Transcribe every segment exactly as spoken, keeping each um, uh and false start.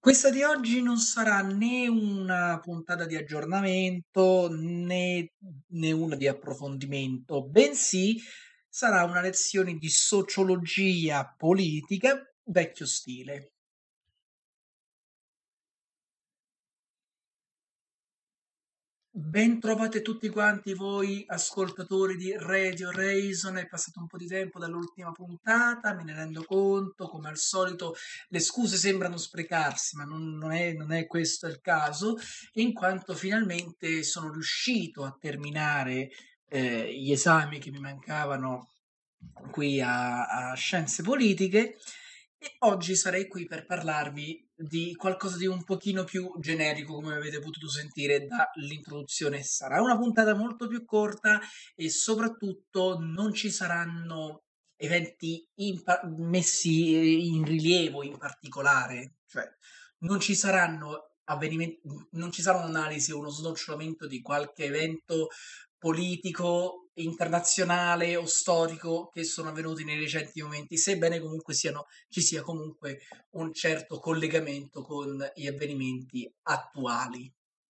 Questa di oggi non sarà né una puntata di aggiornamento né, né una di approfondimento, bensì sarà una lezione di sociologia politica vecchio stile. Ben trovate tutti quanti voi ascoltatori di Radio Reason, è passato un po' di tempo dall'ultima puntata, me ne rendo conto, come al solito le scuse sembrano sprecarsi, ma non, non è, non è questo il caso, in quanto finalmente sono riuscito a terminare eh, gli esami che mi mancavano qui a, a Scienze Politiche e oggi sarei qui per parlarvi di qualcosa di un pochino più generico, come avete potuto sentire dall'introduzione. Sarà una puntata molto più corta e soprattutto non ci saranno eventi in pa- messi in rilievo in particolare, cioè non ci saranno avvenimenti, non ci sarà un'analisi o uno snocciolamento di qualche evento politico, internazionale o storico che sono avvenuti nei recenti momenti, sebbene comunque siano, ci sia comunque un certo collegamento con gli avvenimenti attuali.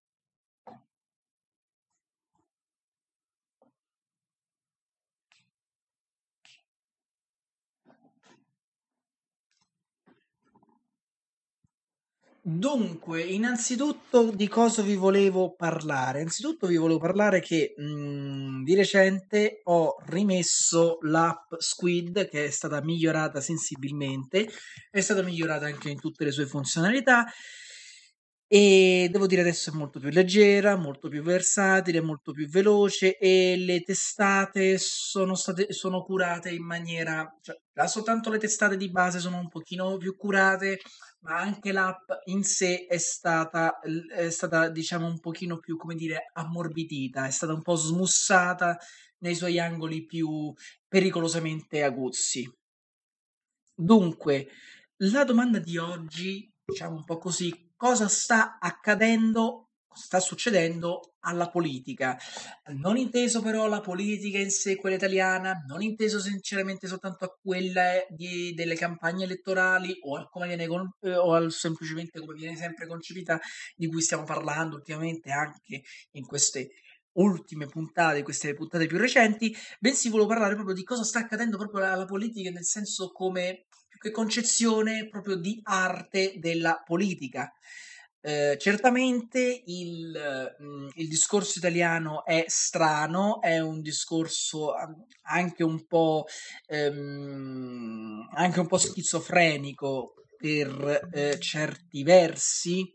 Dunque, innanzitutto di cosa vi volevo parlare? Innanzitutto vi volevo parlare che mh, di recente ho rimesso l'app Squid che è stata migliorata sensibilmente, è stata migliorata anche in tutte le sue funzionalità e devo dire adesso è molto più leggera, molto più versatile, molto più veloce e le testate sono state sono curate in maniera, cioè già soltanto le testate di base sono un pochino più curate, ma anche l'app in sé è stata, l- è stata, diciamo, un pochino più, come dire, ammorbidita, è stata un po' smussata nei suoi angoli più pericolosamente aguzzi. Dunque, la domanda di oggi, diciamo un po' così, cosa sta accadendo, cosa sta succedendo alla politica? Non inteso però la politica in sé, quella italiana, non inteso sinceramente soltanto a quella di- delle campagne elettorali o a come viene con- eh, o al- semplicemente come viene sempre concepita, di cui stiamo parlando ultimamente anche in queste ultime puntate, queste puntate più recenti, bensì volevo parlare proprio di cosa sta accadendo proprio alla politica, nel senso come più che concezione proprio di arte della politica. Eh, certamente il, mm, il discorso italiano è strano, è un discorso um, anche un po', ehm, anche un po' schizofrenico per eh, certi versi,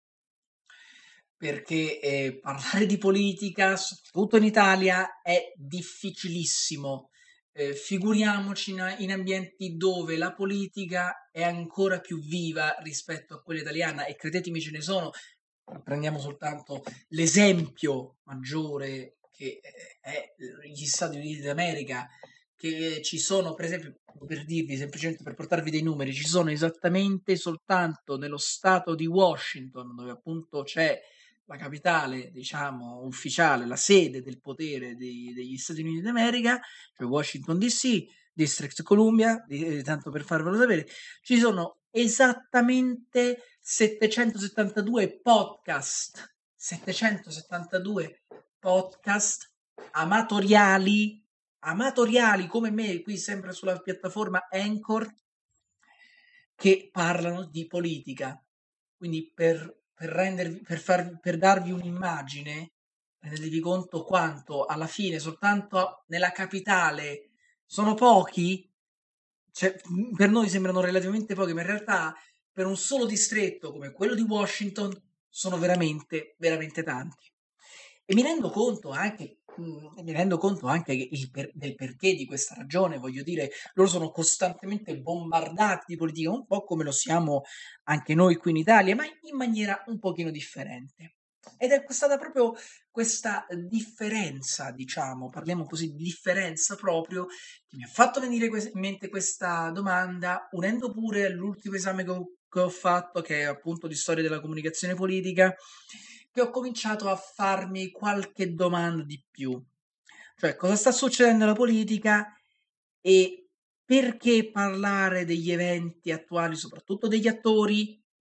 perché eh, parlare di politica, soprattutto in Italia, è difficilissimo. Eh, figuriamoci in, in ambienti dove la politica è ancora più viva rispetto a quella italiana, e credetemi, ce ne sono. Prendiamo soltanto l'esempio maggiore che eh, è gli Stati Uniti d'America, che ci sono, per esempio, per dirvi semplicemente per portarvi dei numeri, ci sono esattamente soltanto nello stato di Washington, dove appunto c'è la capitale, diciamo, ufficiale, la sede del potere dei- degli Stati Uniti d'America, cioè Washington D C, District Columbia, di- eh, tanto per farvelo sapere, ci sono esattamente settecentosettantadue podcast, settecentosettantadue podcast amatoriali, amatoriali come me, qui sempre sulla piattaforma Anchor, che parlano di politica. Quindi per, per rendervi, per, farvi, per darvi un'immagine, rendetevi conto quanto alla fine soltanto nella capitale sono pochi, cioè, per noi sembrano relativamente pochi, ma in realtà per un solo distretto come quello di Washington sono veramente, veramente tanti. E mi rendo conto anche, mh, mi rendo conto anche che il per- del perché di questa ragione, voglio dire, loro sono costantemente bombardati di politica, un po' come lo siamo anche noi qui in Italia, ma in maniera un pochino differente. Ed è stata proprio questa differenza, diciamo, parliamo così di differenza proprio, che mi ha fatto venire que- in mente questa domanda, unendo pure all'ultimo esame che ho, che ho fatto, che è appunto di storia della comunicazione politica, che ho cominciato a farmi qualche domanda di più. Cioè, cosa sta succedendo nella politica e perché parlare degli eventi attuali, soprattutto degli attori,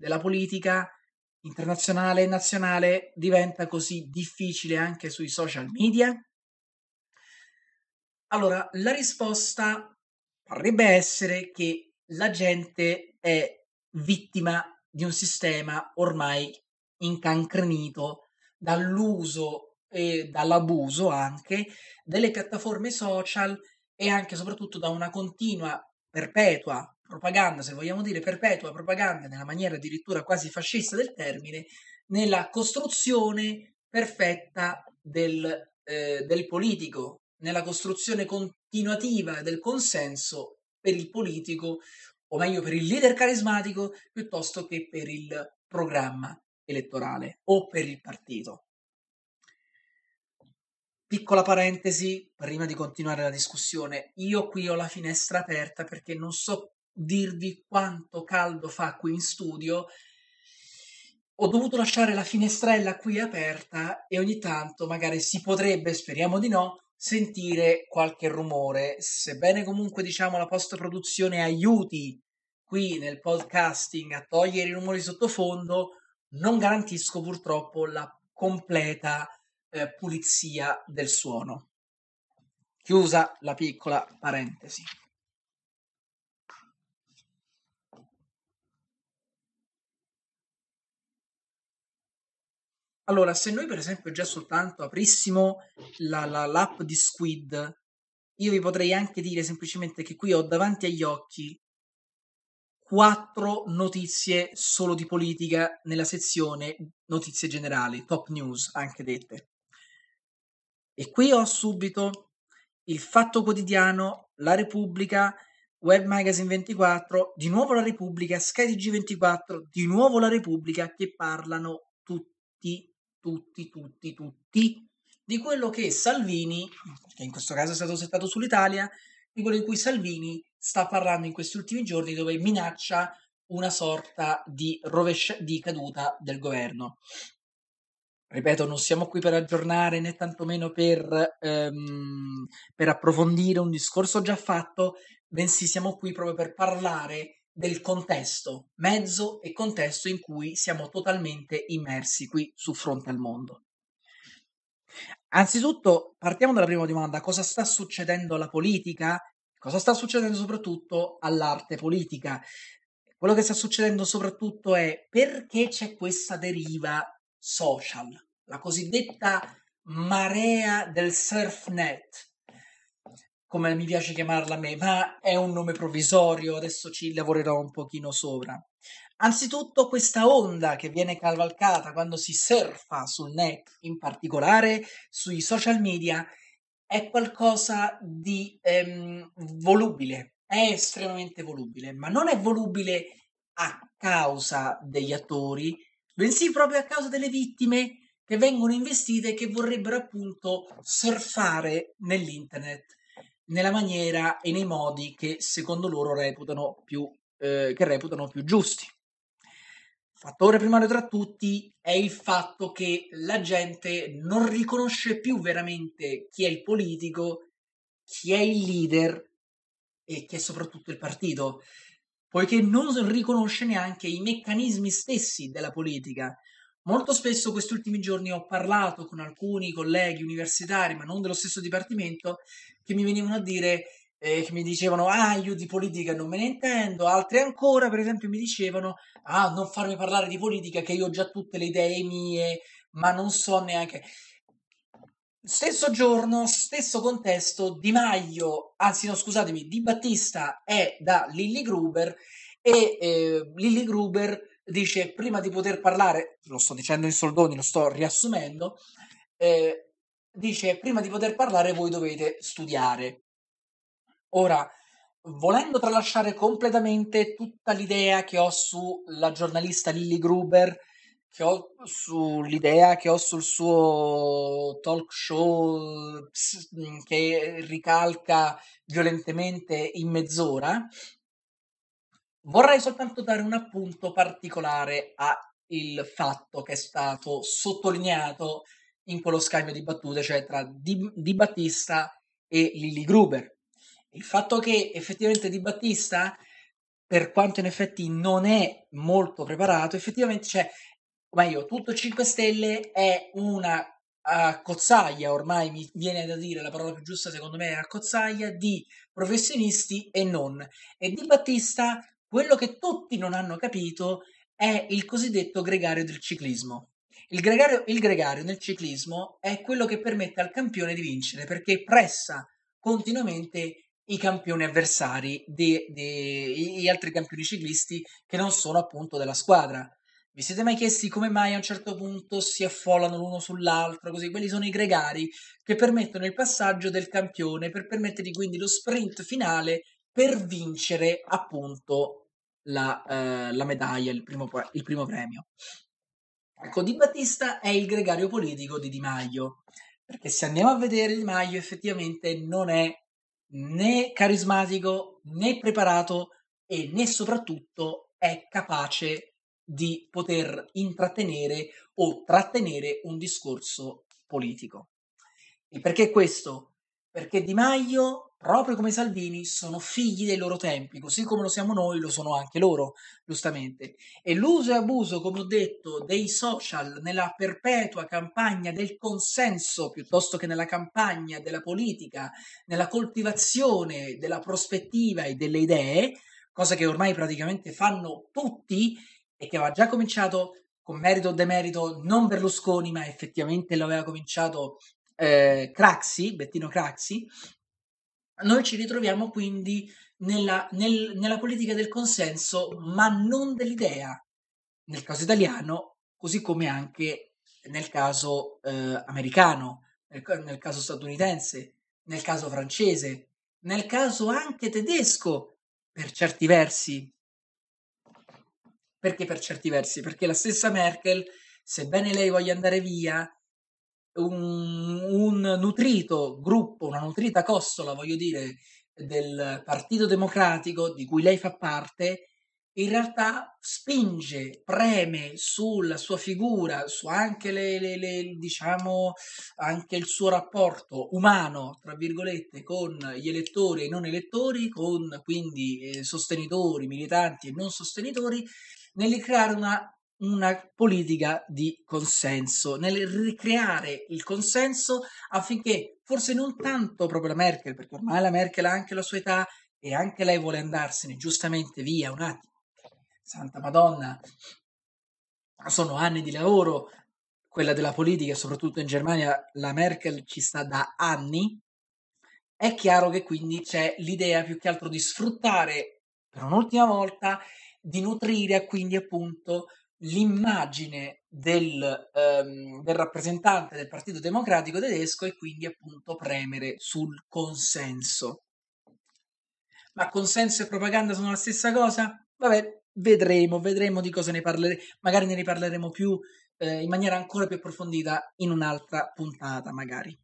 della politica internazionale e nazionale diventa così difficile anche sui social media? Allora, la risposta vorrebbe essere che la gente è vittima di un sistema ormai incancrenito dall'uso e dall'abuso anche delle piattaforme social e anche e soprattutto da una continua, perpetua propaganda, se vogliamo dire perpetua propaganda nella maniera addirittura quasi fascista del termine, nella costruzione perfetta del, eh, del politico, nella costruzione continuativa del consenso per il politico, o meglio per il leader carismatico, piuttosto che per il programma elettorale o per il partito. Piccola parentesi, prima di continuare la discussione, io qui ho la finestra aperta perché non so dirvi quanto caldo fa qui in studio. Ho dovuto lasciare la finestrella qui aperta e ogni tanto magari si potrebbe, speriamo di no, sentire qualche rumore. Sebbene comunque diciamo la post-produzione aiuti qui nel podcasting a togliere i rumori sottofondo, non garantisco purtroppo la completa eh, pulizia del suono. Chiusa la piccola parentesi. Allora, se noi per esempio già soltanto aprissimo la, la- l'app di Squid, io vi potrei anche dire semplicemente che qui ho davanti agli occhi quattro notizie solo di politica nella sezione notizie generali, top news anche dette. E qui ho subito il Fatto Quotidiano, La Repubblica, Web Magazine ventiquattro, di nuovo La Repubblica, Sky T G ventiquattro, di nuovo La Repubblica, che parlano tutti, tutti, tutti, tutti di quello che Salvini, che in questo caso è stato settato sull'Italia, di quello di cui Salvini sta parlando in questi ultimi giorni, dove minaccia una sorta di, rovescia- di caduta del governo. Ripeto, non siamo qui per aggiornare né tantomeno per, ehm, per approfondire un discorso già fatto, bensì siamo qui proprio per parlare del contesto, mezzo e contesto in cui siamo totalmente immersi qui su fronte al mondo. Anzitutto, partiamo dalla prima domanda: cosa sta succedendo alla politica? Cosa sta succedendo soprattutto all'arte politica? Quello che sta succedendo soprattutto è perché c'è questa deriva social, la cosiddetta marea del surfnet, come mi piace chiamarla a me, ma è un nome provvisorio, adesso ci lavorerò un pochino sopra. Anzitutto questa onda che viene cavalcata quando si surfa sul net, in particolare sui social media, è qualcosa di ehm, volubile, è estremamente volubile, ma non è volubile a causa degli attori, bensì proprio a causa delle vittime che vengono investite e che vorrebbero appunto surfare nell'internet nella maniera e nei modi che secondo loro reputano più, eh, che reputano più giusti. Fattore primario tra tutti è il fatto che la gente non riconosce più veramente chi è il politico, chi è il leader e chi è soprattutto il partito, poiché non riconosce neanche i meccanismi stessi della politica. Molto spesso questi ultimi giorni ho parlato con alcuni colleghi universitari, ma non dello stesso dipartimento, che mi venivano a dire, eh, che mi dicevano, ah, io di politica non me ne intendo, altri ancora, per esempio, mi dicevano, ah, non farmi parlare di politica, che io ho già tutte le idee mie, ma non so neanche. Stesso giorno, stesso contesto, Di Maio, anzi no, scusatemi, Di Battista è da Lilly Gruber e eh, Lilly Gruber dice, prima di poter parlare, lo sto dicendo in soldoni, lo sto riassumendo, eh, dice, prima di poter parlare voi dovete studiare. Ora, volendo tralasciare completamente tutta l'idea che ho sulla giornalista Lilly Gruber, che ho sull'idea che ho sul suo talk show ps- mh, che ricalca violentemente in mezz'ora, vorrei soltanto dare un appunto particolare al fatto che è stato sottolineato in quello scambio di battute, cioè tra Di, Di Battista e Lilly Gruber. Il fatto che effettivamente Di Battista per quanto in effetti non è molto preparato, effettivamente c'è, o meglio, tutto il cinque Stelle è una accozzaglia, ormai mi viene da dire la parola più giusta secondo me è accozzaglia, di professionisti e non. E Di Battista, quello che tutti non hanno capito è il cosiddetto gregario del ciclismo. Il gregario, il gregario nel ciclismo è quello che permette al campione di vincere perché pressa continuamente i campioni avversari, di, di- gli altri campioni ciclisti che non sono appunto della squadra. Vi siete mai chiesti come mai a un certo punto si affollano l'uno sull'altro? Così, quelli sono i gregari che permettono il passaggio del campione per permettergli quindi lo sprint finale per vincere appunto la, eh, la medaglia, il primo, pre- il primo premio. Ecco, Di Battista è il gregario politico di Di Maio, perché se andiamo a vedere Di Maio effettivamente non è né carismatico né preparato e né soprattutto è capace di poter intrattenere o trattenere un discorso politico. E perché questo? Perché Di Maio, proprio come Salvini, sono figli dei loro tempi, così come lo siamo noi, lo sono anche loro, giustamente. E l'uso e abuso, come ho detto, dei social nella perpetua campagna del consenso piuttosto che nella campagna della politica, nella coltivazione della prospettiva e delle idee, cosa che ormai praticamente fanno tutti e che aveva già cominciato con merito o demerito non Berlusconi, ma effettivamente lo aveva cominciato eh, Craxi, Bettino Craxi, noi ci ritroviamo quindi nella, nel- nella politica del consenso, ma non dell'idea, nel caso italiano, così come anche nel caso eh, americano, nel, ca- nel caso statunitense, nel caso francese, nel caso anche tedesco, per certi versi. Perché per certi versi? Perché la stessa Merkel, sebbene lei voglia andare via, un, un nutrito gruppo, una nutrita costola, voglio dire, del Partito Democratico di cui lei fa parte, in realtà spinge, preme sulla sua figura, su anche le, le- le- diciamo, anche il suo rapporto umano, tra virgolette, con gli elettori e i non elettori, con quindi eh, sostenitori, militanti e non sostenitori, nel creare una una politica di consenso, nel ricreare il consenso affinché forse non tanto proprio la Merkel, perché ormai la Merkel ha anche la sua età e anche lei vuole andarsene giustamente via un attimo. Santa Madonna, sono anni di lavoro, quella della politica, e soprattutto in Germania la Merkel ci sta da anni. È chiaro che quindi c'è l'idea più che altro di sfruttare per un'ultima volta, di nutrire quindi appunto l'immagine del, ehm, del rappresentante del Partito Democratico tedesco e quindi appunto premere sul consenso. Ma consenso e propaganda sono la stessa cosa? Vabbè, vedremo, vedremo di cosa ne parleremo, magari ne riparleremo più eh, in maniera ancora più approfondita in un'altra puntata, magari.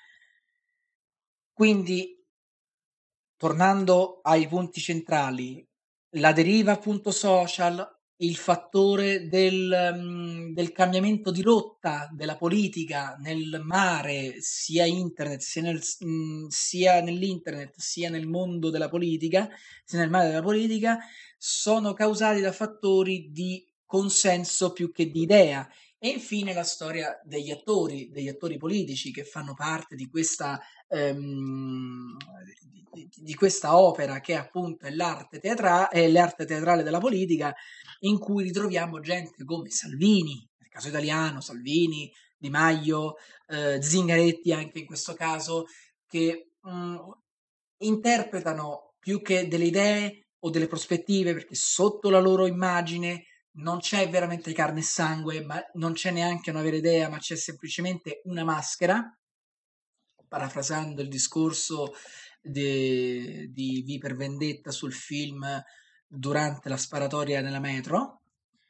Quindi tornando ai punti centrali, la deriva appunto social, il fattore del, mm, del cambiamento di rotta della politica nel mare, sia internet, sia, nel, mm, sia nell'internet, sia nel mondo della politica, sia nel mare della politica, sono causati da fattori di consenso più che di idea. E infine la storia degli attori, degli attori politici che fanno parte di questa ehm, di, di questa opera che appunto è l'arte teatrale, è l'arte teatrale della politica, in cui ritroviamo gente come Salvini, nel caso italiano, Salvini, Di Maio, eh, Zingaretti anche in questo caso, che mh, interpretano più che delle idee o delle prospettive, perché sotto la loro immagine non c'è veramente carne e sangue, ma non c'è neanche una vera idea, ma c'è semplicemente una maschera, parafrasando il discorso de- di V per Vendetta sul film durante la sparatoria nella metro.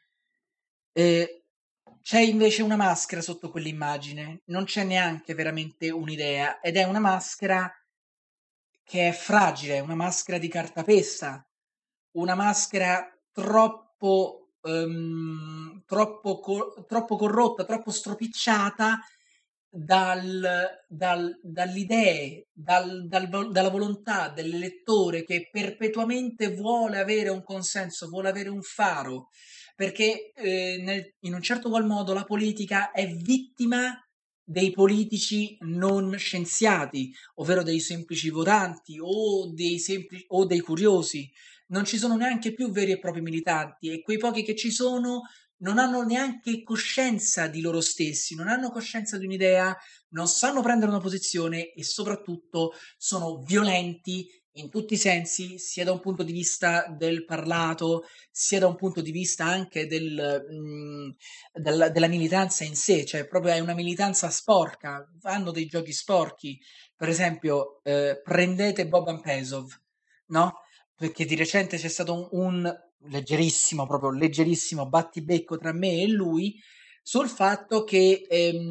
E c'è invece una maschera sotto quell'immagine, non c'è neanche veramente un'idea, ed è una maschera che è fragile, è una maschera di cartapesta, una maschera troppo, ehm, troppo, co- troppo corrotta, troppo stropicciata dal, dal, dall'idee, dal, dal vo- dalla volontà dell'elettore che perpetuamente vuole avere un consenso, vuole avere un faro, perché eh, nel- in un certo qual modo la politica è vittima dei politici non scienziati, ovvero dei semplici votanti o dei, sempli- o dei curiosi. Non ci sono neanche più veri e propri militanti e quei pochi che ci sono non hanno neanche coscienza di loro stessi, non hanno coscienza di un'idea, non sanno prendere una posizione e soprattutto sono violenti in tutti i sensi, sia da un punto di vista del parlato, sia da un punto di vista anche del, mh, del- della militanza in sé, cioè proprio è una militanza sporca, fanno dei giochi sporchi. Per esempio, eh, prendete Boban Pesov, no? Perché di recente c'è stato un, un leggerissimo, proprio leggerissimo battibecco tra me e lui sul fatto che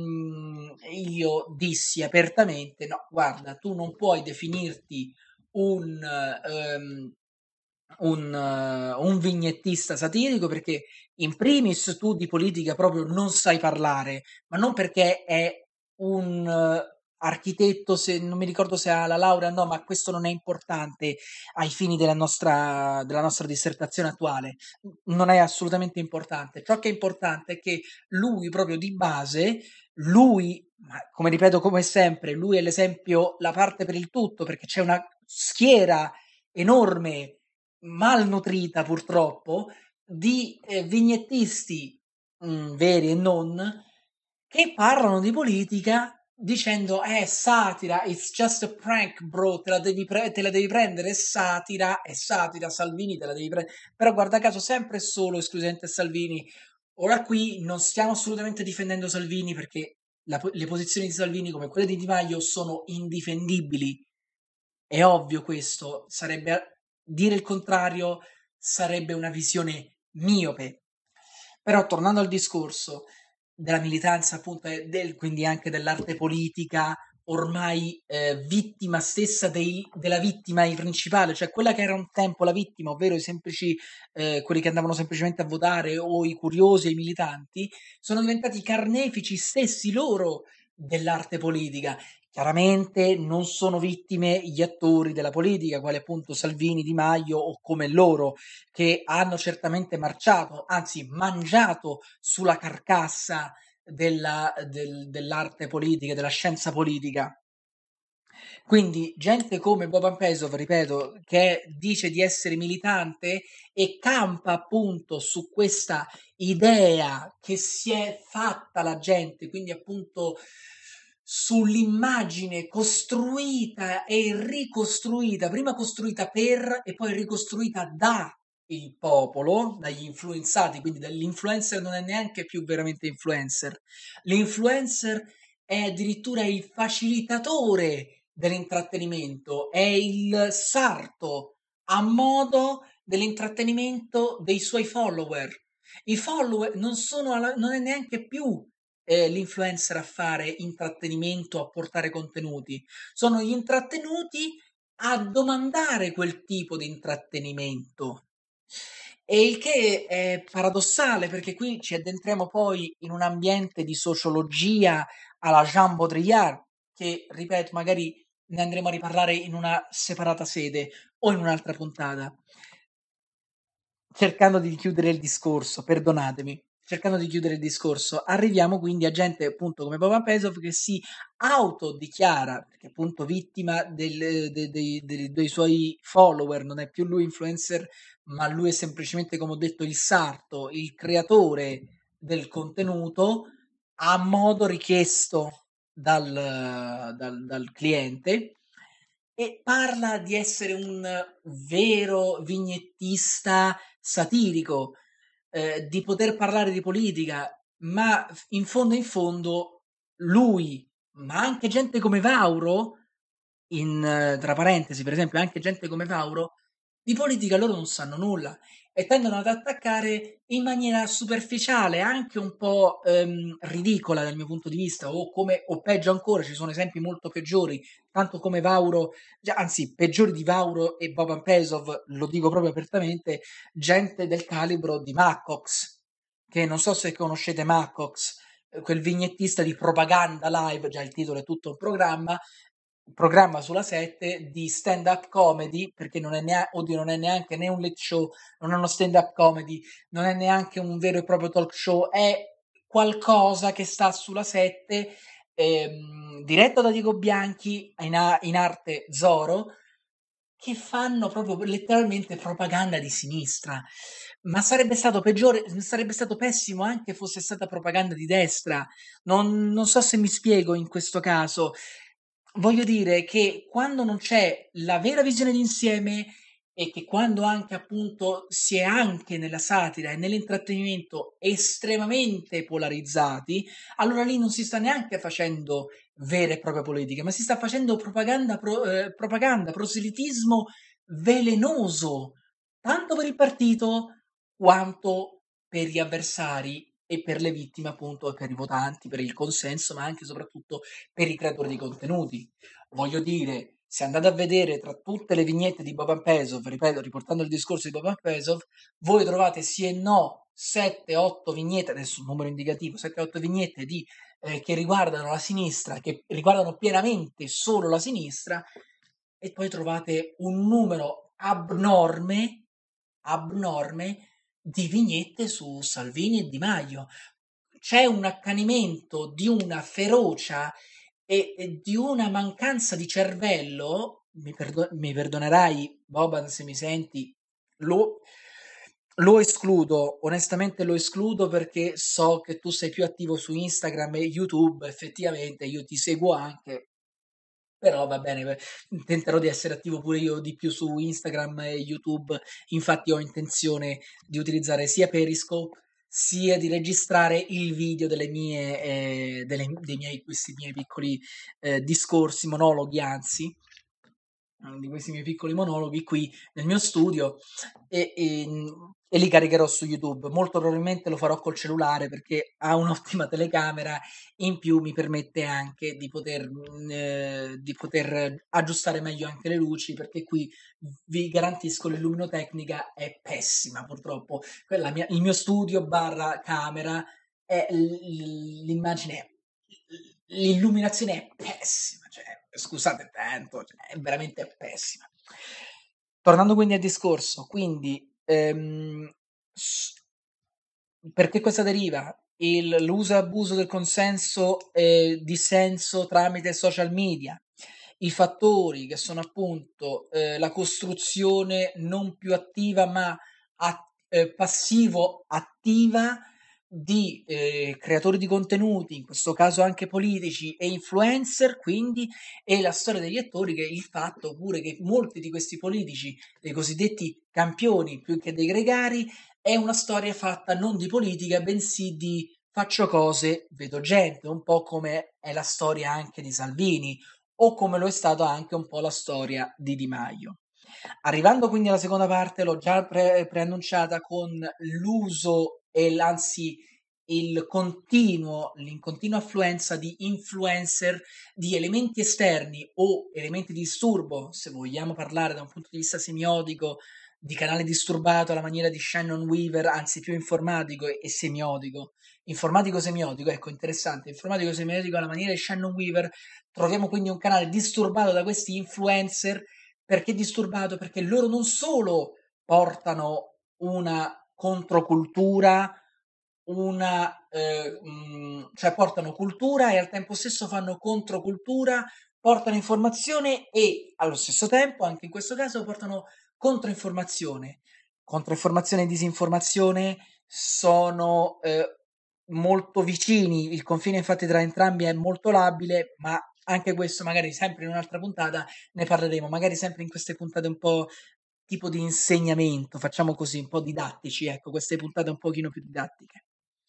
ehm, io dissi apertamente: no, guarda, tu non puoi definirti un, ehm, un, eh, un vignettista satirico perché in primis tu di politica proprio non sai parlare, ma non perché è un eh, architetto, se non mi ricordo se ha la laurea o no, ma questo non è importante ai fini della nostra, della nostra dissertazione attuale. Non è assolutamente importante. Ciò che è importante è che lui proprio di base, lui, ma come ripeto come sempre, lui è l'esempio, la parte per il tutto, perché c'è una schiera enorme, malnutrita purtroppo, di eh, vignettisti mh, veri e non, che parlano di politica dicendo è satira, it's just a prank, bro, te la devi, pre- te la devi prendere, è satira, è satira, Salvini te la devi prendere. Però guarda caso sempre e solo esclusivamente Salvini. Ora qui non stiamo assolutamente difendendo Salvini perché la po- le posizioni di Salvini come quelle di Di Maio sono indifendibili. È ovvio questo, sarebbe dire il contrario sarebbe una visione miope. Però tornando al discorso della militanza, appunto, e del, quindi anche dell'arte politica, ormai eh, vittima stessa dei- della vittima il principale, cioè quella che era un tempo la vittima, ovvero i semplici, eh, quelli che andavano semplicemente a votare o i curiosi e i militanti, sono diventati carnefici stessi loro dell'arte politica. Chiaramente non sono vittime gli attori della politica, quali appunto Salvini, Di Maio o come loro, che hanno certamente marciato, anzi mangiato sulla carcassa della- del- dell'arte politica, della scienza politica. Quindi gente come Boban Pesov, ripeto, che dice di essere militante e campa appunto su questa idea che si è fatta la gente, quindi appunto sull'immagine costruita e ricostruita, prima costruita per e poi ricostruita da il popolo, dagli influenzati, quindi dall'influencer non è neanche più veramente influencer. L'influencer è addirittura il facilitatore dell'intrattenimento, è il sarto a modo dell'intrattenimento dei suoi follower. I follower non sono alla- non è neanche più eh, l'influencer a fare intrattenimento, a portare contenuti, sono gli intrattenuti a domandare quel tipo di intrattenimento. E il che è paradossale perché qui ci addentriamo poi in un ambiente di sociologia alla Jean Baudrillard, che ripeto, magari ne andremo a riparlare in una separata sede o in un'altra puntata, cercando di chiudere il discorso, perdonatemi. Cercando di chiudere il discorso, arriviamo quindi a gente appunto come Boban Pesov che si autodichiara, perché appunto vittima del- de- de- de- dei suoi follower, non è più lui influencer, ma lui è semplicemente, come ho detto, il sarto, il creatore del contenuto a modo richiesto dal, dal- dal cliente e parla di essere un vero vignettista satirico, eh, di poter parlare di politica, ma f- in fondo in fondo lui, ma anche gente come Vauro, in, eh, tra parentesi, per esempio, anche gente come Vauro, di politica loro non sanno nulla e tendono ad attaccare in maniera superficiale, anche un po' ehm, ridicola dal mio punto di vista, o come, o peggio ancora, ci sono esempi molto peggiori, tanto come Vauro, già- anzi, peggiori di Vauro e Boban Pesov, lo dico proprio apertamente, gente del calibro di Macox, che non so se conoscete Macox, eh, quel vignettista di Propaganda Live, già il titolo è tutto un programma, un programma sulla sette di stand-up comedy, perché non è neanche, oddio, non è neanche né un late show, non è uno stand-up comedy, non è neanche un vero e proprio talk show, è qualcosa che sta sulla sette, ehm, diretto da Diego Bianchi, in, a- in arte Zoro, che fanno proprio letteralmente propaganda di sinistra. Ma sarebbe stato peggiore, sarebbe stato pessimo anche fosse stata propaganda di destra. Non, non so se mi spiego in questo caso. Voglio dire che quando non c'è la vera visione d'insieme e che quando anche appunto si è anche nella satira e nell'intrattenimento estremamente polarizzati, allora lì non si sta neanche facendo vera e propria politica, ma si sta facendo propaganda, pro- eh, propaganda, proselitismo velenoso, tanto per il partito quanto per gli avversari e per le vittime, appunto, e per i votanti, per il consenso, ma anche e soprattutto per i creatori di contenuti. Voglio dire, se andate a vedere tra tutte le vignette di Boban Pesov, ripeto, riportando il discorso di Boban Pesov, voi trovate sì e no sette otto vignette, adesso un numero indicativo, sette otto vignette di, eh, che riguardano la sinistra, che riguardano pienamente solo la sinistra, e poi trovate un numero abnorme, abnorme di vignette su Salvini e Di Maio. C'è un accanimento di una ferocia e, e di una mancanza di cervello. Mi, perdo- mi perdonerai, Boban, se mi senti, lo, lo escludo, onestamente lo escludo perché so che tu sei più attivo su Instagram e YouTube, effettivamente io ti seguo anche, però va bene, beh, tenterò di essere attivo pure io di più su Instagram e YouTube. Infatti ho intenzione di utilizzare sia Periscope sia di registrare il video delle mie, eh, delle- dei miei, questi miei piccoli eh, discorsi, monologhi, anzi, mm, di questi miei piccoli monologhi qui nel mio studio e, e, e li caricherò su YouTube. Molto probabilmente lo farò col cellulare perché ha un'ottima telecamera, in più mi permette anche di poter, mm, eh, di poter aggiustare meglio anche le luci, perché qui vi garantisco l'illuminotecnica è pessima purtroppo. Quella mia- il mio studio barra camera è l- l'immagine, è- l'illuminazione è pessima, cioè, scusate tanto, cioè, è veramente pessima. Tornando quindi al discorso, quindi ehm, s- perché questa deriva? Il- l'uso e abuso del consenso e dissenso tramite social media, i fattori che sono appunto eh, la costruzione non più attiva ma a- eh, passivo-attiva di eh, creatori di contenuti, in questo caso anche politici e influencer, quindi, e la storia degli attori, che il fatto pure che molti di questi politici, dei cosiddetti campioni più che dei gregari, è una storia fatta non di politica, bensì di faccio cose, vedo gente, un po' come è la storia anche di Salvini, o come lo è stata anche un po' la storia di Di Maio. Arrivando quindi alla seconda parte, l'ho già pre- preannunciata con l'uso e l- anzi il continuo, l'incontinua affluenza di influencer, di elementi esterni o elementi di disturbo, se vogliamo parlare da un punto di vista semiotico, di canale disturbato alla maniera di Shannon Weaver, anzi più informatico e, e semiotico. Informatico semiotico, ecco, interessante. Informatico semiotico alla maniera di Shannon Weaver. Troviamo quindi un canale disturbato da questi influencer. Perché disturbato? Perché loro non solo portano una controcultura, una, eh, mh, cioè portano cultura e al tempo stesso fanno controcultura, portano informazione e allo stesso tempo, anche in questo caso, portano controinformazione. Controinformazione e disinformazione sono eh, molto vicini, il confine infatti tra entrambi è molto labile, ma anche questo magari sempre in un'altra puntata ne parleremo, magari sempre in queste puntate un po' tipo di insegnamento, facciamo così, un po' didattici, ecco, queste puntate un pochino più didattiche.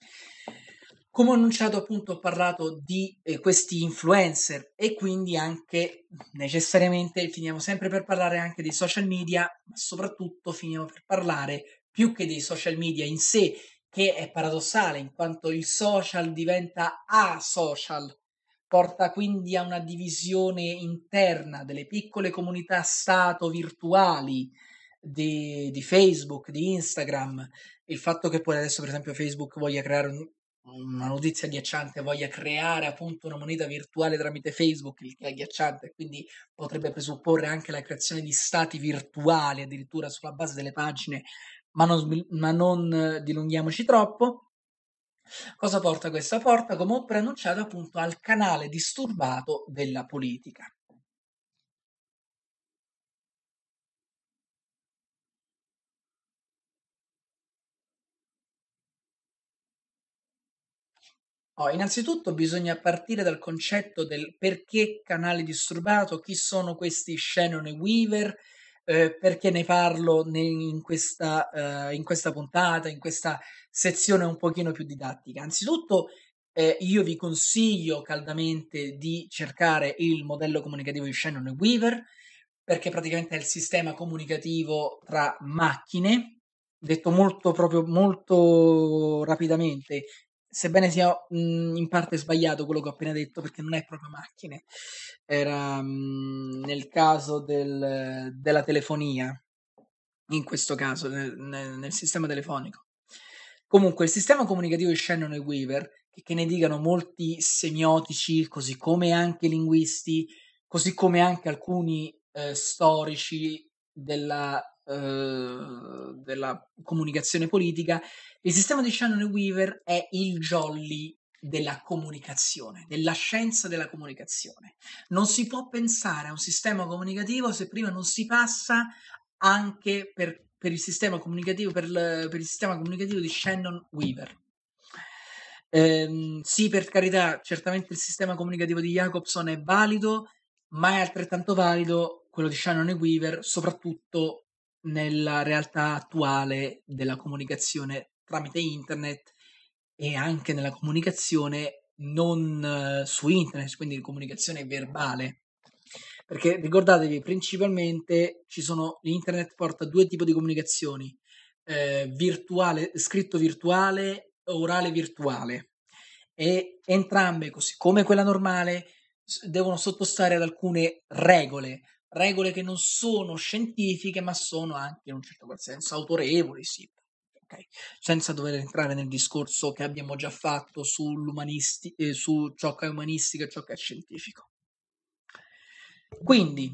Come ho annunciato, appunto, ho parlato di eh, questi influencer e quindi anche necessariamente finiamo sempre per parlare anche dei social media, ma soprattutto finiamo per parlare più che dei social media in sé, che è paradossale in quanto il social diventa asocial, porta quindi a una divisione interna delle piccole comunità stato virtuali di, di Facebook, di Instagram, il fatto che poi adesso per esempio Facebook voglia creare un, una notizia agghiacciante voglia creare appunto una moneta virtuale tramite Facebook, il che è agghiacciante, quindi potrebbe presupporre anche la creazione di stati virtuali addirittura sulla base delle pagine, ma non, sbil- ma non eh, dilunghiamoci troppo. Cosa porta questa? Porta, come ho preannunciato, appunto al canale disturbato della politica. Oh, innanzitutto bisogna partire dal concetto del perché canale disturbato, chi sono questi Shannon e Weaver, eh, perché ne parlo ne- in questa, eh, in questa puntata, in questa sezione un pochino più didattica. Anzitutto, eh, io vi consiglio caldamente di cercare il modello comunicativo di Shannon e Weaver, perché praticamente è il sistema comunicativo tra macchine, detto molto, proprio molto rapidamente, sebbene sia mh, in parte sbagliato quello che ho appena detto, perché non è proprio macchine, era mh, nel caso del- della telefonia, in questo caso, nel, nel- nel sistema telefonico. Comunque, il sistema comunicativo di Shannon e Weaver, che, che ne dicano molti semiotici, così come anche linguisti, così come anche alcuni eh, storici della, eh, della comunicazione politica, il sistema di Shannon e Weaver è il jolly della comunicazione, della scienza della comunicazione. Non si può pensare a un sistema comunicativo se prima non si passa anche per, per il sistema comunicativo, per, il- per il sistema comunicativo di Shannon Weaver. Ehm, sì, per carità, certamente il sistema comunicativo di Jacobson è valido, ma è altrettanto valido quello di Shannon e Weaver, soprattutto nella realtà attuale della comunicazione tramite internet e anche nella comunicazione non eh, su internet, quindi comunicazione verbale. Perché ricordatevi, principalmente ci sono, internet porta due tipi di comunicazioni, eh, virtuale, scritto virtuale, orale virtuale, e entrambe, così come quella normale, s- devono sottostare ad alcune regole, regole che non sono scientifiche, ma sono anche in un certo qual senso autorevoli, sì. Ok, senza dover entrare nel discorso che abbiamo già fatto sull'umanisti- eh, su ciò che è umanistico e ciò che è scientifico. Quindi,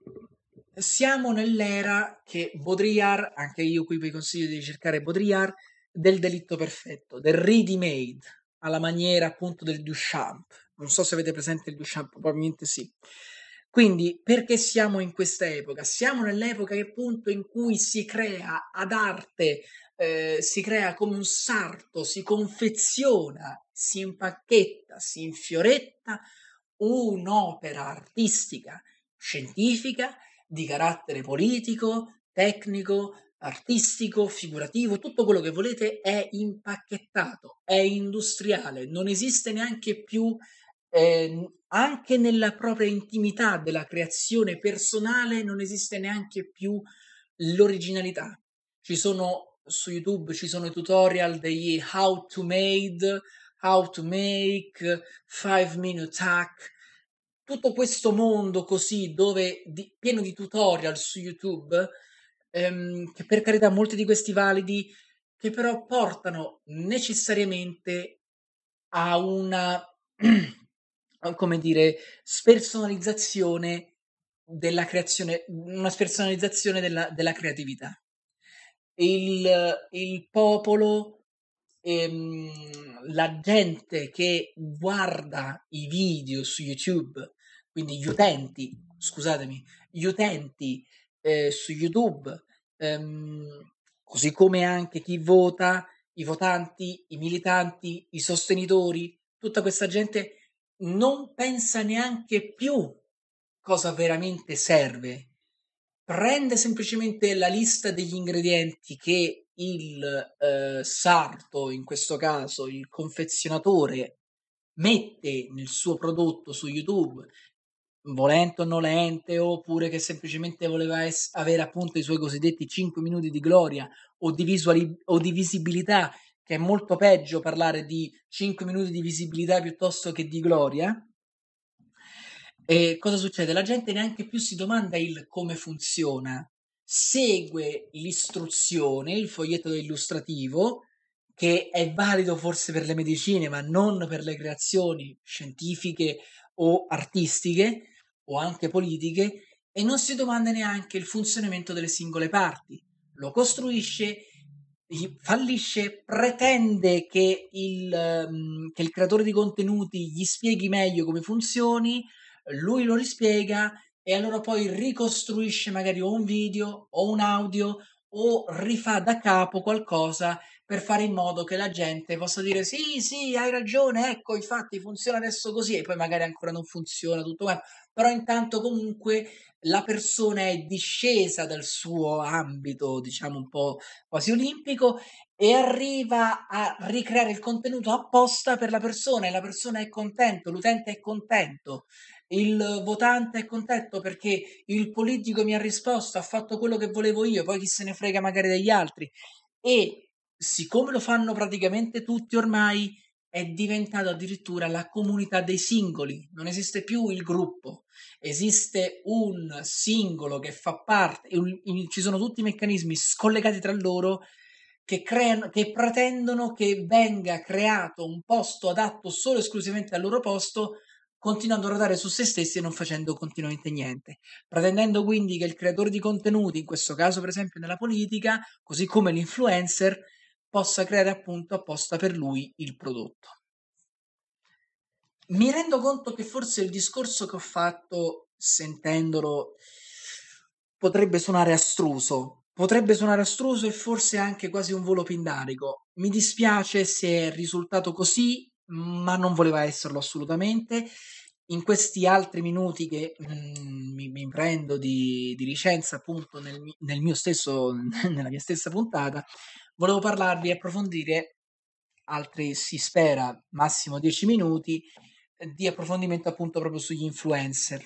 siamo nell'era che Baudrillard, anche io qui vi consiglio di cercare Baudrillard, del delitto perfetto, del ready-made, alla maniera appunto del Duchamp. Non so se avete presente il Duchamp, probabilmente sì. Quindi, perché siamo in questa epoca? Siamo nell'epoca appunto in cui si crea ad arte, eh, si crea come un sarto, si confeziona, si impacchetta, si infioretta un'opera artistica, scientifica, di carattere politico, tecnico, artistico, figurativo, tutto quello che volete è impacchettato, è industriale, non esiste neanche più, eh, anche nella propria intimità della creazione personale, non esiste neanche più l'originalità. Ci sono su YouTube, ci sono i tutorial degli how to made, how to make, five minute hack, tutto questo mondo così dove di- pieno di tutorial su YouTube, ehm, che per carità molti di questi validi, che però portano necessariamente a una, a come dire, spersonalizzazione della creazione, una spersonalizzazione della, della creatività. Il, il popolo, ehm, la gente che guarda i video su YouTube, quindi gli utenti, scusatemi, gli utenti eh, su YouTube, ehm, così come anche chi vota, i votanti, i militanti, i sostenitori, tutta questa gente non pensa neanche più cosa veramente serve. Prende semplicemente la lista degli ingredienti che il eh, sarto, in questo caso il confezionatore, mette nel suo prodotto su YouTube, volente o nolente, oppure che semplicemente voleva ess- avere appunto i suoi cosiddetti cinque minuti di gloria o di, visuali- o di visibilità, che è molto peggio parlare di cinque minuti di visibilità piuttosto che di gloria. E cosa succede? La gente neanche più si domanda il come funziona, segue l'istruzione, il foglietto illustrativo, che è valido forse per le medicine, ma non per le creazioni scientifiche o artistiche o anche politiche, e non si domanda neanche il funzionamento delle singole parti. Lo costruisce, gli- fallisce, pretende che il, ehm, che il creatore di contenuti gli spieghi meglio come funzioni, lui lo rispiega e allora poi ricostruisce magari o un video o un audio o rifà da capo qualcosa per fare in modo che la gente possa dire sì, sì, hai ragione, ecco, infatti funziona adesso così e poi magari ancora non funziona tutto quanto, però intanto comunque la persona è discesa dal suo ambito, diciamo un po' quasi olimpico e arriva a ricreare il contenuto apposta per la persona e la persona è contento, l'utente è contento. Il votante è contento perché il politico mi ha risposto, ha fatto quello che volevo io, poi chi se ne frega magari degli altri. E siccome lo fanno praticamente tutti ormai, è diventato addirittura la comunità dei singoli, non esiste più il gruppo, esiste un singolo che fa parte, e un- in- ci sono tutti i meccanismi scollegati tra loro che, creano, che pretendono che venga creato un posto adatto solo e esclusivamente al loro posto, continuando a ruotare su se stessi e non facendo continuamente niente, pretendendo quindi che il creatore di contenuti, in questo caso per esempio nella politica, così come l'influencer, possa creare appunto apposta per lui il prodotto. Mi rendo conto che forse il discorso che ho fatto sentendolo potrebbe suonare astruso, potrebbe suonare astruso e forse anche quasi un volo pindarico. Mi dispiace se è risultato così, ma non voleva esserlo assolutamente. In questi altri minuti che mm, mi, mi prendo di, di licenza appunto nel, mi- nel mio stesso, nella mia stessa puntata, volevo parlarvi e approfondire altri, si spera, massimo dieci minuti eh, di approfondimento appunto proprio sugli influencer.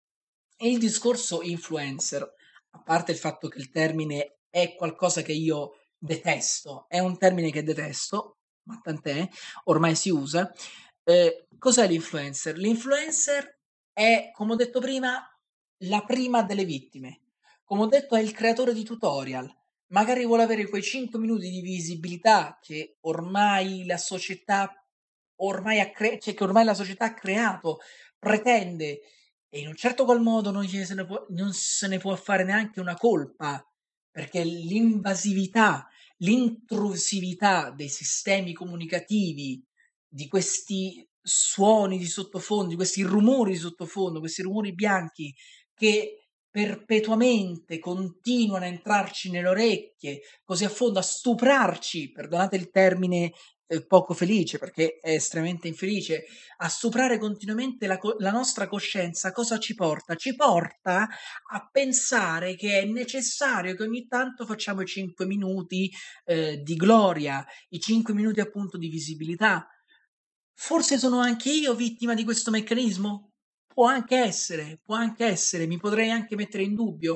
E il discorso influencer, a parte il fatto che il termine è qualcosa che io detesto, è un termine che detesto, ma tant'è, ormai si usa. Eh, cos'è l'influencer? L'influencer è, come ho detto prima, la prima delle vittime. Come ho detto, è il creatore di tutorial. Magari vuole avere quei cinque minuti di visibilità che ormai la società ormai ha cre- cioè che ormai la società ha creato, pretende e in un certo qual modo non, gliene se ne può, non se ne può fare neanche una colpa, perché l'invasività, l'intrusività dei sistemi comunicativi, di questi suoni di sottofondo, di questi rumori di sottofondo, questi rumori bianchi che perpetuamente continuano a entrarci nelle orecchie, così a fondo, a stuprarci, perdonate il termine eh, poco felice perché è estremamente infelice, a stuprare continuamente la, co- la nostra coscienza, cosa ci porta? Ci porta a pensare che è necessario che ogni tanto facciamo i cinque minuti eh, di gloria, i cinque minuti appunto di visibilità. Forse sono anche io vittima di questo meccanismo? Può anche essere, può anche essere, mi potrei anche mettere in dubbio,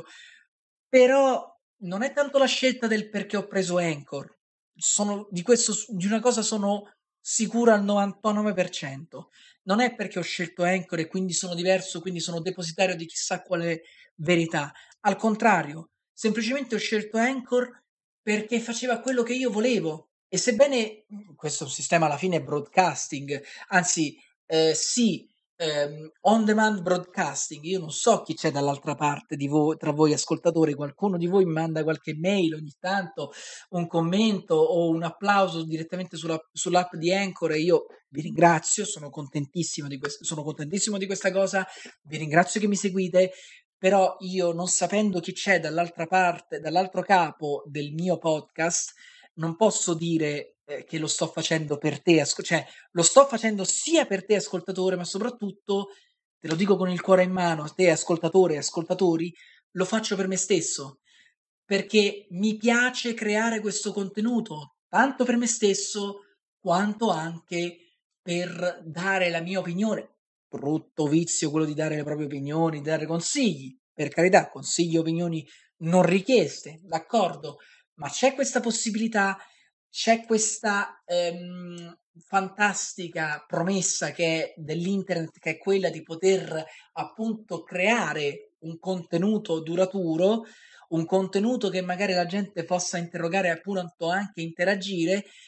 però non è tanto la scelta del perché ho preso Anchor. Sono, di questo, di una cosa sono sicuro al novantanove per cento. Non è perché ho scelto Anchor e quindi sono diverso, quindi sono depositario di chissà quale verità. Al contrario, semplicemente ho scelto Anchor perché faceva quello che io volevo. E sebbene mh, questo è un sistema alla fine broadcasting, anzi, eh, sì, ehm, on demand broadcasting, io non so chi c'è dall'altra parte di voi, tra voi ascoltatori, qualcuno di voi mi manda qualche mail ogni tanto, un commento o un applauso direttamente sulla, sull'app di Anchor e io vi ringrazio, sono contentissimo di, quest- sono contentissimo di questa cosa, vi ringrazio che mi seguite, però io non sapendo chi c'è dall'altra parte, dall'altro capo del mio podcast, non posso dire eh, che lo sto facendo per te, asco- cioè lo sto facendo sia per te ascoltatore, ma soprattutto, te lo dico con il cuore in mano, a te ascoltatore e ascoltatori, lo faccio per me stesso, perché mi piace creare questo contenuto, tanto per me stesso quanto anche per dare la mia opinione. Brutto vizio quello di dare le proprie opinioni, di dare consigli. Per carità, consigli e opinioni non richieste, d'accordo, ma c'è questa possibilità, c'è questa ehm, fantastica promessa che è dell'internet, che è quella di poter appunto creare un contenuto duraturo, un contenuto che magari la gente possa interrogare e appunto anche interagire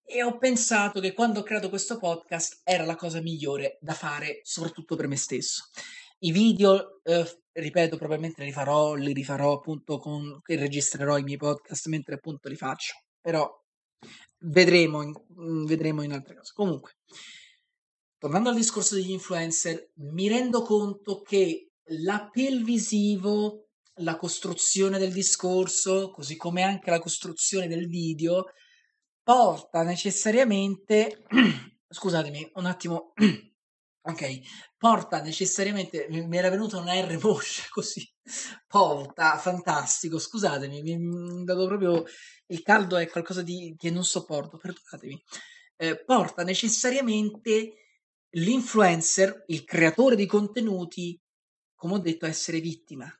e ho pensato che quando ho creato questo podcast era la cosa migliore da fare, soprattutto per me stesso. I video, eh, f- ripeto, probabilmente li farò, li rifarò appunto con, che registrerò i miei podcast mentre appunto li faccio, però vedremo in, mm, vedremo in altre cose. Comunque, tornando al discorso degli influencer, mi rendo conto che l'appeal visivo, la costruzione del discorso, così come anche la costruzione del video, porta necessariamente, scusatemi un attimo, ok, porta necessariamente, mi, mi era venuta una R moscia così, porta, fantastico, scusatemi, mi mi è dato proprio, il caldo è qualcosa di, che non sopporto, perdonatemi, eh, porta necessariamente l'influencer, il creatore di contenuti, come ho detto, a essere vittima.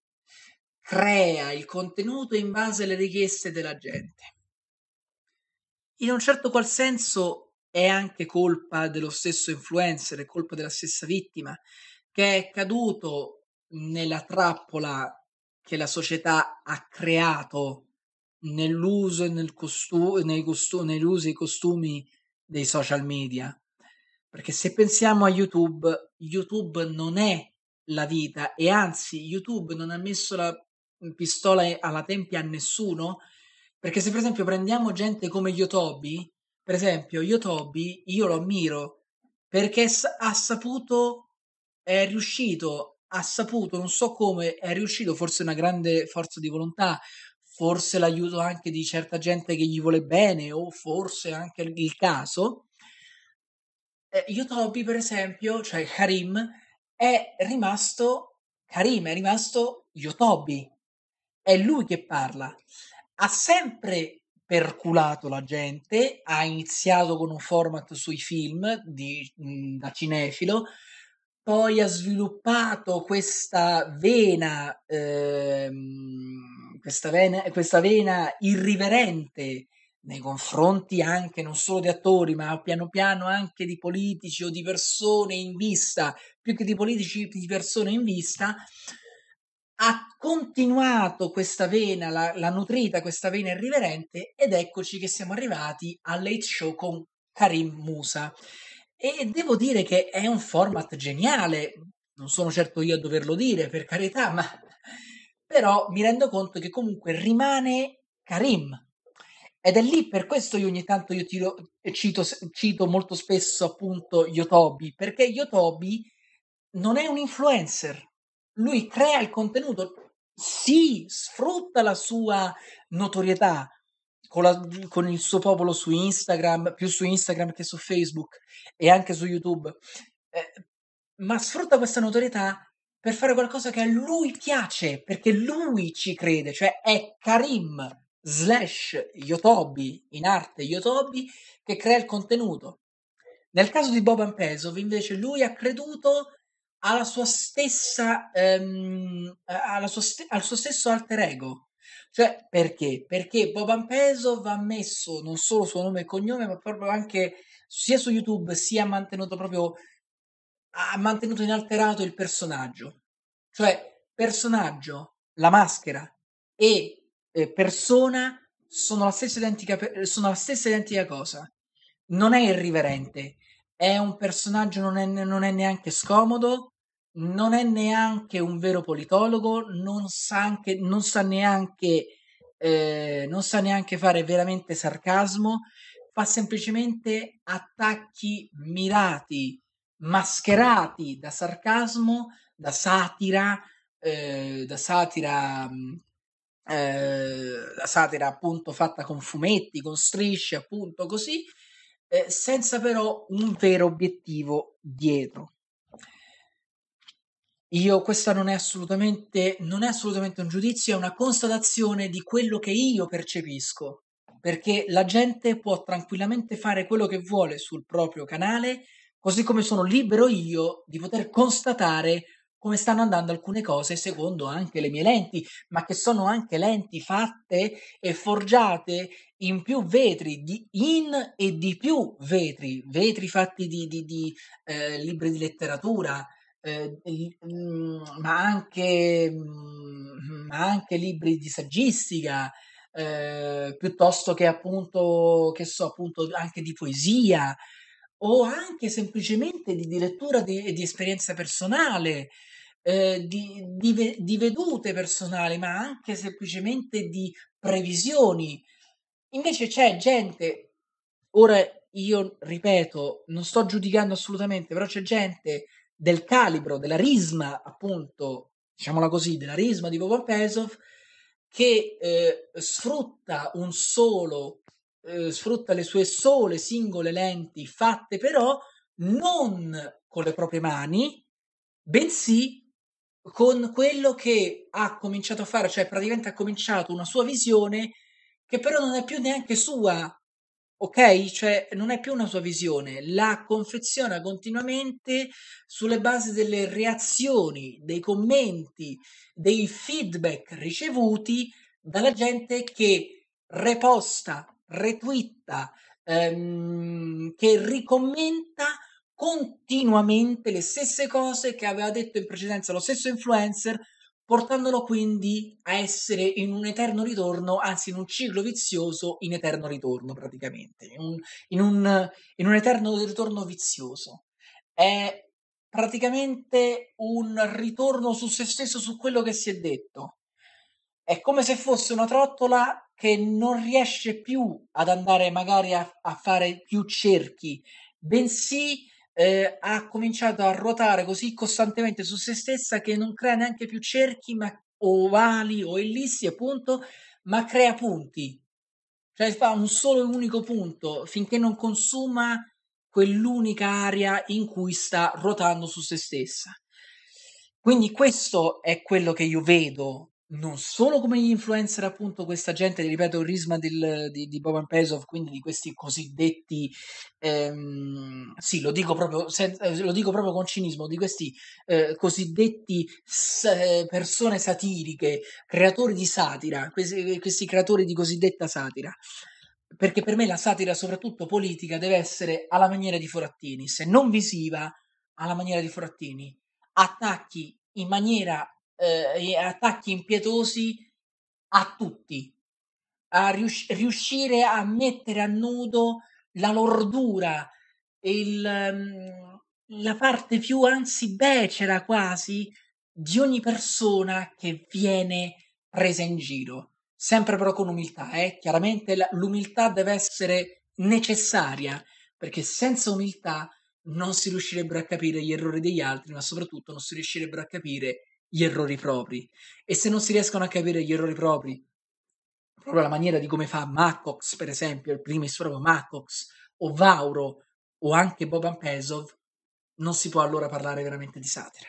Crea il contenuto in base alle richieste della gente. In un certo qual senso è anche colpa dello stesso influencer, è colpa della stessa vittima, che è caduto nella trappola che la società ha creato nell'uso e nel costu- nei costu- negli usi e costumi dei social media. Perché se pensiamo a YouTube, YouTube non è la vita e anzi YouTube non ha messo la pistola alla tempia a nessuno, perché se per esempio prendiamo gente come Yotobi, per esempio Yotobi io lo ammiro perché s- ha saputo, è riuscito, ha saputo, non so come, è riuscito, forse una grande forza di volontà, forse l'aiuto anche di certa gente che gli vuole bene o forse anche il il caso. Eh, Yotobi, per esempio, cioè Karim, è rimasto Karim, è rimasto Yotobi. È lui che parla. Ha sempre perculato la gente, ha iniziato con un format sui film di- mh, da cinefilo, poi ha sviluppato questa vena, ehm, questa vena, questa vena irriverente nei confronti anche non solo di attori, ma piano piano anche di politici o di persone in vista, più che di politici, di persone in vista, ha continuato questa vena, l'ha, l'ha nutrita questa vena irriverente ed eccoci che siamo arrivati al Late Show con Karim Musa. E devo dire che è un format geniale, non sono certo io a doverlo dire, per carità, ma però mi rendo conto che comunque rimane Karim. Ed è lì per questo io ogni tanto io tiro- cito, cito molto spesso appunto Yotobi, perché Yotobi non è un influencer, lui crea il contenuto, sì, sfrutta la sua notorietà con, la- con il suo popolo su Instagram, più su Instagram che su Facebook e anche su YouTube, eh, ma sfrutta questa notorietà per fare qualcosa che a lui piace, perché lui ci crede, cioè è Karim slash Yotobi, in arte Yotobi, che crea il contenuto. Nel caso di Boban Pesov, invece, lui ha creduto alla sua stessa, ehm, alla sua ste- al suo stesso alter ego. Cioè, perché? Perché Boban Pesov ha messo non solo suo nome e cognome, ma proprio anche sia su YouTube sia ha mantenuto proprio ha mantenuto inalterato il personaggio. Cioè, personaggio, la maschera e eh, persona sono la stessa identica, pe- sono la stessa identica cosa. Non è irriverente, è un personaggio, non è, non è neanche scomodo, non è neanche un vero politologo, non sa, anche, non sa neanche, eh, non sa neanche fare veramente sarcasmo, fa semplicemente attacchi mirati, mascherati da sarcasmo, da satira, eh, da satira, mh, eh, la satira appunto fatta con fumetti, con strisce, appunto così, eh, senza però un vero obiettivo dietro. Io, questa non è assolutamente, non è assolutamente un giudizio, è una constatazione di quello che io percepisco, perché la gente può tranquillamente fare quello che vuole sul proprio canale, così come sono libero io di poter constatare come stanno andando alcune cose secondo anche le mie lenti, ma che sono anche lenti fatte e forgiate in più vetri, di in e di più vetri, vetri fatti di, di- di, eh, libri di letteratura, eh, il- mm, ma anche, mm, ma anche libri di saggistica, eh, piuttosto che appunto, che so, appunto anche di poesia o anche semplicemente di, di lettura di, di esperienza personale, eh, di, di ve- di vedute personali, ma anche semplicemente di previsioni. Invece c'è gente, ora io ripeto, non sto giudicando assolutamente, però c'è gente del calibro, della risma, appunto, diciamola così, della risma di Popol Pesov, che eh, sfrutta un solo, eh, sfrutta le sue sole singole lenti, fatte però non con le proprie mani, bensì con quello che ha cominciato a fare, cioè praticamente ha cominciato una sua visione che però non è più neanche sua, ok? Cioè non è più una sua visione, la confeziona continuamente sulle basi delle reazioni, dei commenti, dei feedback ricevuti dalla gente che reposta, retweeta, ehm, che ricommenta continuamente le stesse cose che aveva detto in precedenza lo stesso influencer, portandolo quindi a essere in un eterno ritorno, anzi in un ciclo vizioso in eterno ritorno praticamente, in un, in un, in un eterno ritorno vizioso. È praticamente un ritorno su se stesso, su quello che si è detto. È come se fosse una trottola che non riesce più ad andare magari a, a fare più cerchi, bensì eh, ha cominciato a ruotare così costantemente su se stessa che non crea neanche più cerchi, ma ovali o ellissi, appunto, ma crea punti. Cioè fa un solo e unico punto finché non consuma quell'unica area in cui sta ruotando su se stessa. Quindi questo è quello che io vedo, non solo come gli influencer, appunto, questa gente, ripeto, il risma del- di, di Boban Pesov, quindi di questi cosiddetti, ehm, sì, lo dico proprio, sen- eh, lo dico proprio con cinismo, di questi eh, cosiddetti s- eh, persone satiriche, creatori di satira, questi, questi creatori di cosiddetta satira. Perché per me la satira, soprattutto politica, deve essere alla maniera di Forattini, se non visiva, alla maniera di Forattini. Attacchi in maniera, eh, attacchi impietosi a tutti, a rius- riuscire a mettere a nudo la lordura, il, ehm, la parte più anzi becera quasi di ogni persona che viene presa in giro. Sempre però con umiltà, eh? Chiaramente la- l'umiltà deve essere necessaria, perché senza umiltà non si riuscirebbero a capire gli errori degli altri, ma soprattutto non si riuscirebbero a capire gli errori propri. E se non si riescono a capire gli errori propri, proprio la maniera di come fa Macox, per esempio, il primis proprio Macox, o Vauro, o anche Boban Pesov, non si può allora parlare veramente di satira.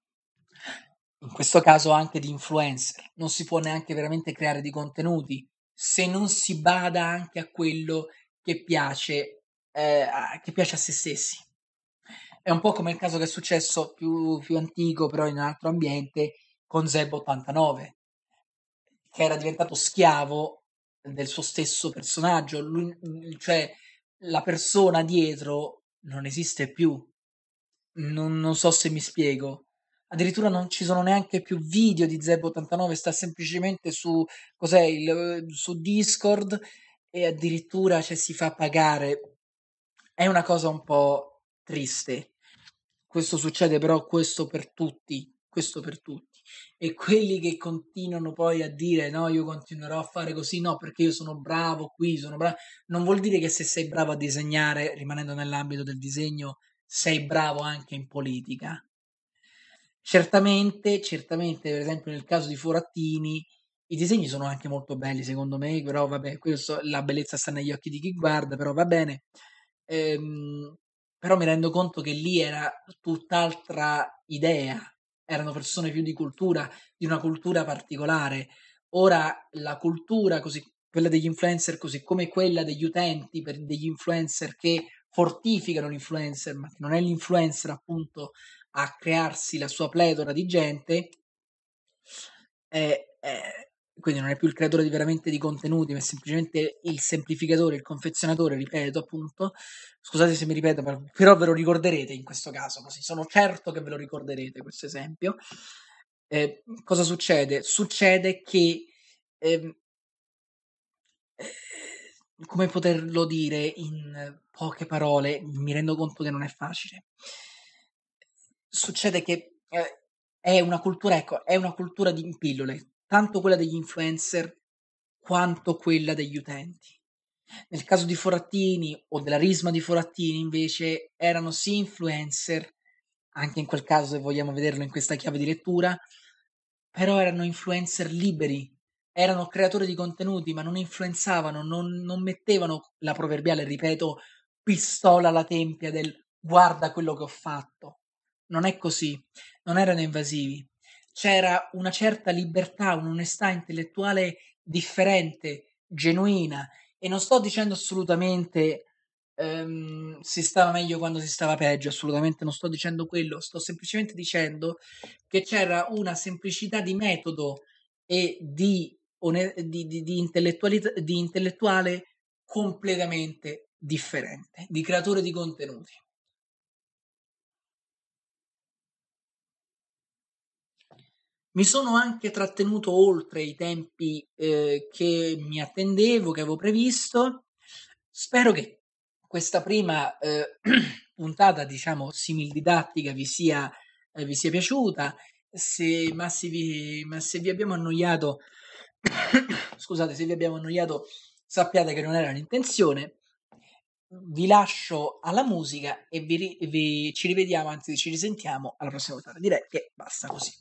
In questo caso anche di influencer, non si può neanche veramente creare di contenuti se non si bada anche a quello che piace, eh, a, che piace a se stessi. È un po' come il caso che è successo più, più antico, però in un altro ambiente, con Zeb ottantanove, che era diventato schiavo del suo stesso personaggio, lui- cioè la persona dietro non esiste più. Non, non so se mi spiego. Addirittura non ci sono neanche più video di Zeb ottantanove, sta semplicemente su, cos'è, il, su Discord e addirittura cioè, si fa pagare. È una cosa un po' triste. Questo succede però questo per tutti, questo per tutti. E quelli che continuano poi a dire no, io continuerò a fare così, no, perché io sono bravo qui, sono bravo. Non vuol dire che se sei bravo a disegnare, rimanendo nell'ambito del disegno, sei bravo anche in politica. Certamente, certamente, per esempio nel caso di Forattini, i disegni sono anche molto belli secondo me, però vabbè, questo, la bellezza sta negli occhi di chi guarda, però va bene. Ehm, Però mi rendo conto che lì era tutt'altra idea, erano persone più di cultura, di una cultura particolare. Ora la cultura, così, quella degli influencer, così come quella degli utenti, per degli influencer che fortificano l'influencer, ma che non è l'influencer appunto a crearsi la sua pletora di gente, è, è- quindi non è più il creatore di veramente di contenuti, ma è semplicemente il semplificatore, il confezionatore, ripeto appunto. Scusate se mi ripeto, però però ve lo ricorderete in questo caso, così sono certo che ve lo ricorderete questo esempio. Eh, cosa succede? Succede che ehm, come poterlo dire in poche parole, mi rendo conto che non è facile. Succede che eh, è una cultura, ecco, è una cultura di pillole, tanto quella degli influencer quanto quella degli utenti. Nel caso di Forattini o della Risma di Forattini, invece, erano sì influencer, anche in quel caso, se vogliamo vederlo in questa chiave di lettura, però erano influencer liberi, erano creatori di contenuti, ma non influenzavano, non, non mettevano la proverbiale, ripeto, pistola alla tempia del guarda quello che ho fatto. Non è così, non erano invasivi. C'era una certa libertà, un'onestà intellettuale differente, genuina, e non sto dicendo assolutamente ehm, si stava meglio quando si stava peggio, assolutamente non sto dicendo quello, sto semplicemente dicendo che c'era una semplicità di metodo e di, one- di, di, di intellettualità- di intellettuale completamente differente, di creatore di contenuti. Mi sono anche trattenuto oltre i tempi eh, che mi attendevo, che avevo previsto. Spero che questa prima eh, puntata, diciamo, simil-didattica vi sia, eh, vi sia piaciuta. Se, ma, se vi, ma se vi abbiamo annoiato, scusate, se vi abbiamo annoiato, sappiate che non era l'intenzione. Vi lascio alla musica e vi, ri- vi- ci rivediamo, anzi ci risentiamo alla prossima puntata. Direi che basta così.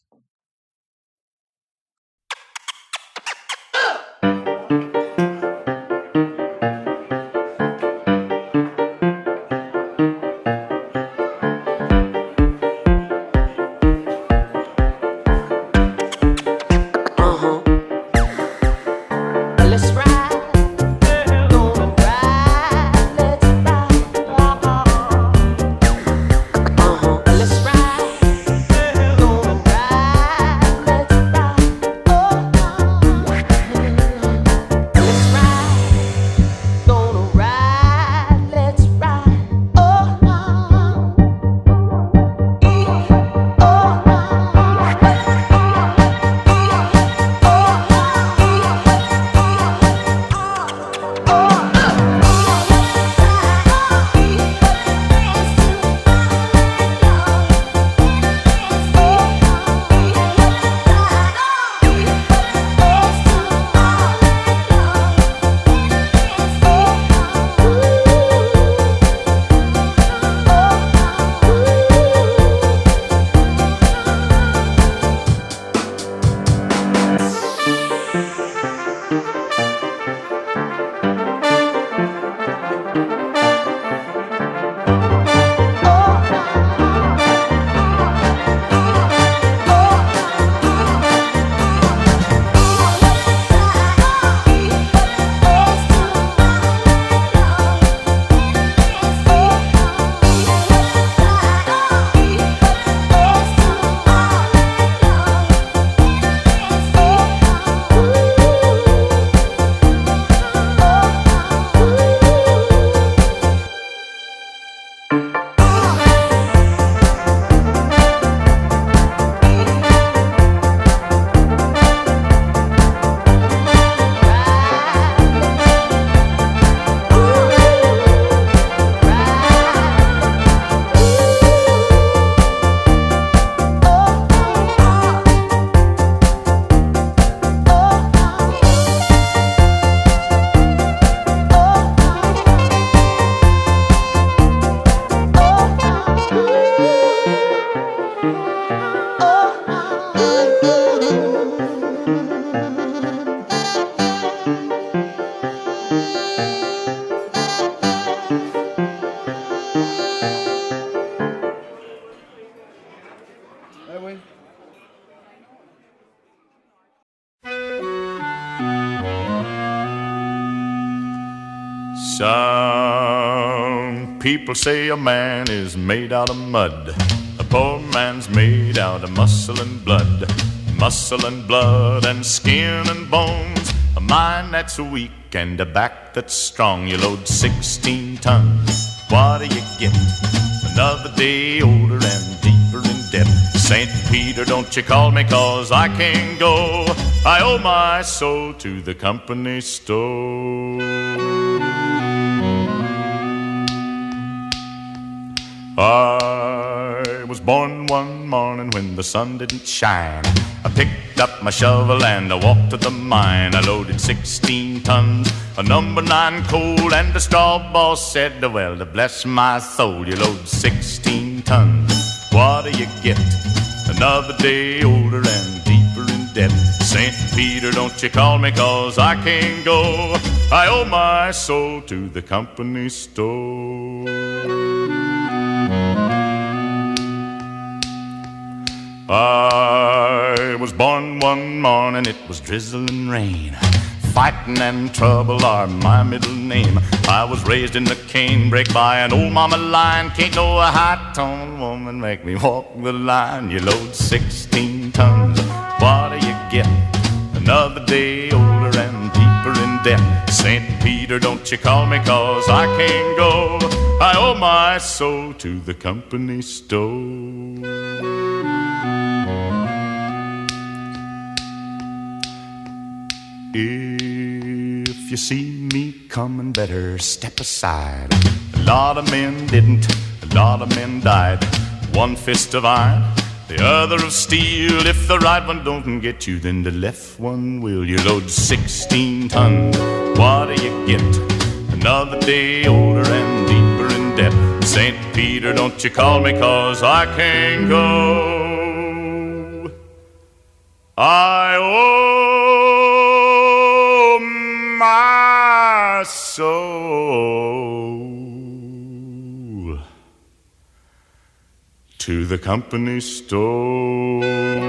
Some people say a man is made out of mud. A poor man's made out of muscle and blood. Muscle and blood and skin and bones. A mind that's weak and a back that's strong. You load sixteen tons, what do you get? Another day older and deeper in debt. Saint Peter, don't you call me, 'cause I can't go. I owe my soul to the company store. I was born one morning when the sun didn't shine. I picked up my shovel and I walked to the mine. I loaded sixteen tons of number nine coal, and the straw boss said, well, to bless my soul, you load sixteen tons. What do you get? Another day older and deeper in debt. Saint Peter, don't you call me, 'cause I can't go. I owe my soul to the company store. I was born one morning, it was drizzling rain. Fighting and trouble are my middle name. I was raised in the canebrake by an old mama lion. Can't no high-toned woman make me walk the line. You load sixteen tons, what do you get? Another day older and deeper in debt. Saint Peter, don't you call me, 'cause I can't go. I owe my soul to the company store. If you see me coming, better step aside. A lot of men didn't, a lot of men died. One fist of iron, the other of steel. If the right one don't get you, then the left one will. You load sixteen tons, what do you get? Another day older and deeper in debt. Saint Peter, don't you call me, 'cause I can't go. I owe my soul to the company store.